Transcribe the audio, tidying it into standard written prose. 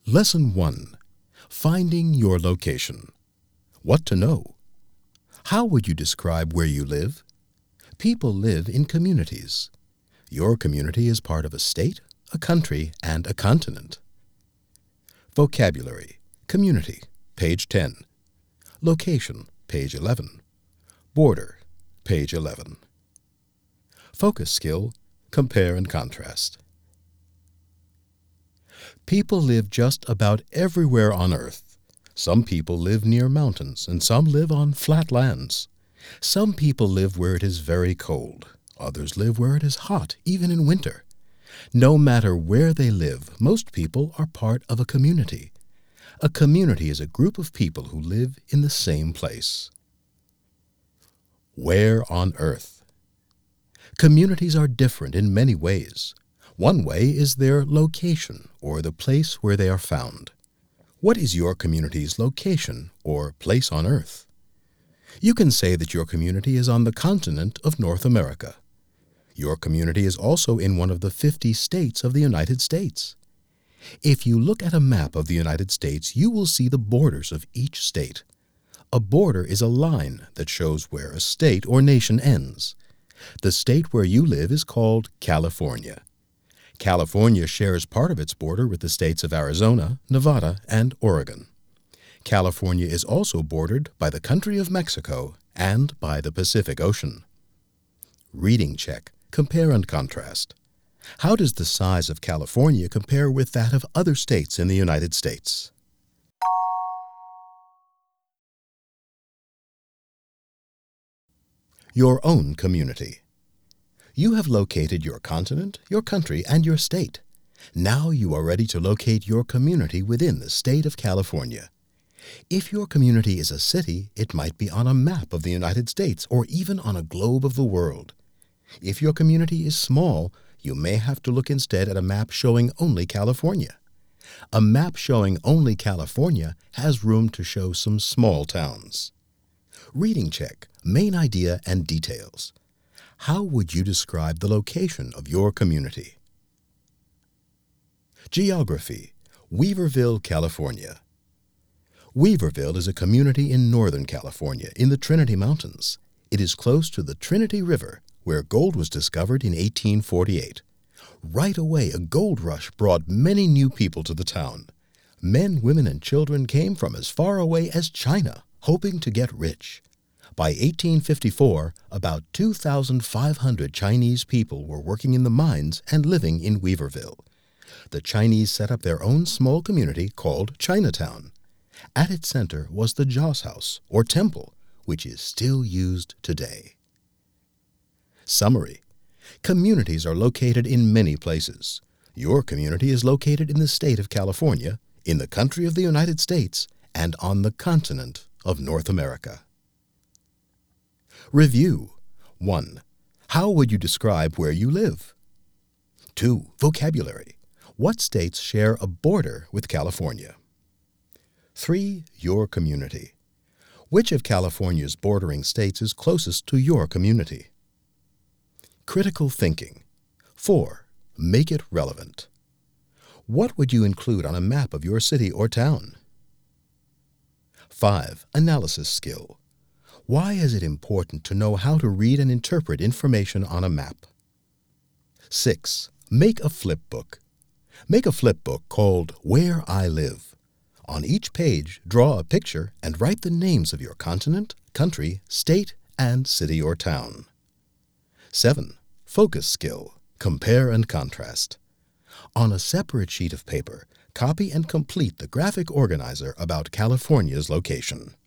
Lesson 1. Finding your location. What to know? How would you describe where you live? People live in communities. Your community is part of a state, a country, and a continent. Vocabulary. Community, page 10. Location, page 11. Border, page 11. Focus skill, compare and contrast. People live just about everywhere on Earth. Some people live near mountains and some live on flat lands. Some people live where it is very cold. Others live where it is hot, even in winter. No matter where they live, most people are part of a community. A community is a group of people who live in the same place. Where on Earth? Communities are different in many ways. One way is their location, or the place where they are found. What is your community's location, or place on Earth? You can say that your community is on the continent of North America. Your community is also in one of the 50 states of the United States. If you look at a map of the United States, you will see the borders of each state. A border is a line that shows where a state or nation ends. The state where you live is called California. California shares part of its border with the states of Arizona, Nevada, and Oregon. California is also bordered by the country of Mexico and by the Pacific Ocean. Reading check, compare and contrast. How does the size of California compare with that of other states in the United States? Your own community. You have located your continent, your country, and your state. Now you are ready to locate your community within the state of California. If your community is a city, it might be on a map of the United States or even on a globe of the world. If your community is small, you may have to look instead at a map showing only California. A map showing only California has room to show some small towns. Reading check, main idea and details. How would you describe the location of your community? Geography, Weaverville, California. Weaverville is a community in Northern California in the Trinity Mountains. It is close to the Trinity River, where gold was discovered in 1848. Right away, a gold rush brought many new people to the town. Men, women, and children came from as far away as China, hoping to get rich. By 1854, about 2,500 Chinese people were working in the mines and living in Weaverville. The Chinese set up their own small community called Chinatown. At its center was the Joss House, or temple, which is still used today. Summary. Communities are located in many places. Your community is located in the state of California, in the country of the United States, and on the continent of North America. Review. 1. How would you describe where you live? 2. Vocabulary. What states share a border with California? 3. Your community. Which of California's bordering states is closest to your community? Critical thinking. 4. Make it relevant. What would you include on a map of your city or town? 5. Analysis skill. Why is it important to know how to read and interpret information on a map? 6. Make a flip book. Make a flip book called Where I Live. On each page, draw a picture and write the names of your continent, country, state, and city or town. 7. Focus skill. Compare and contrast. On a separate sheet of paper, copy and complete the graphic organizer about California's location.